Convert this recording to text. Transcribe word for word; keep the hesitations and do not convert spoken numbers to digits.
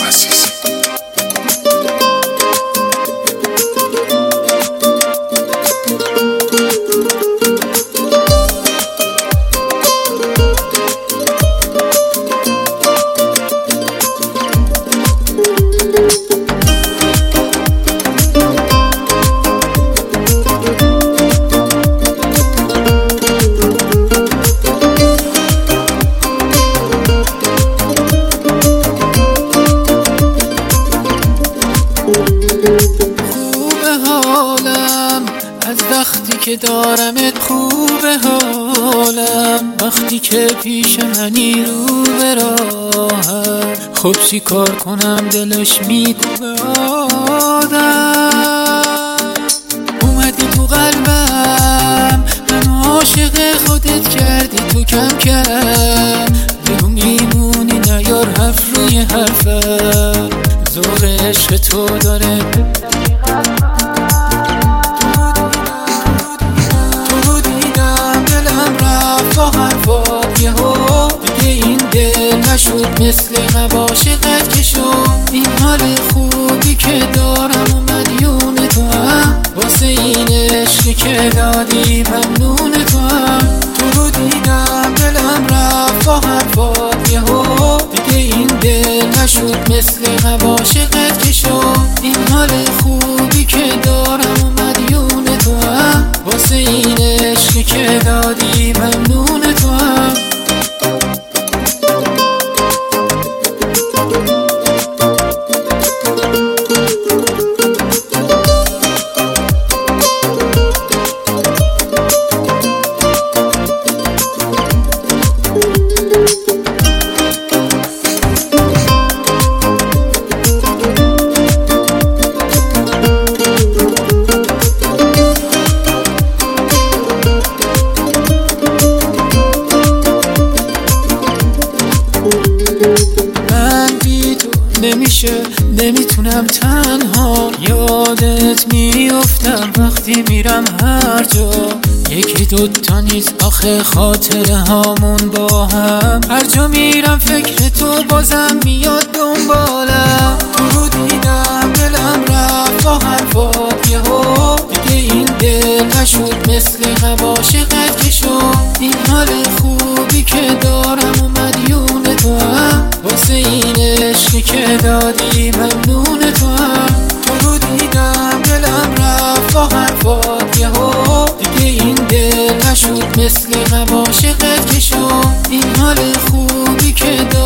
خوبه حالم از وقتی که دارمت، خوبه حالم وقتی که پیش منی رو به راهم. خب چی کار کنم دلش میکوبه آدم. اومدی تو قلبم من عاشق خودت کردی تو کم کم. بگو میمونی نیار حرف روی حرفم، ذوق عشق تو داره. تو دیدم دلم رفت با حرفات یهو، دیگه این دل نشد مثل عاشقت که شد. این حال خوبی که دارم و مدیون تو هم، واسه این عشقی که دادی ممنون تو هم. تو دیدم دلم رفت با حرفات یهو، دیگه این دل نشد مثل عاشقت که شد. این حال خوبی که دارم و مدیون تو هم، واسه این عشقی که دادی ممنون تو هم. من بی تو نمیشه، نمیتونم تنها، یادت میافتم وقتی میرم هر جا. یکی دوتا نیست آخه خاطره هامون با هم، هر جا میرم فکر تو بازم میاد دنبالم. تو دیدم دلم رفت با حرفات یهو، دیگه این دل نشد مثل عاشقت که شد. این حال خوبی که دارم و مدیون تو هم، واسه این عشقی که دادی ممنون تو هم. تو دیدم دلم رفت با حرفات یهو، دیگه این دل نشد مثل عاشقت که شد. این حال خوبی که دادی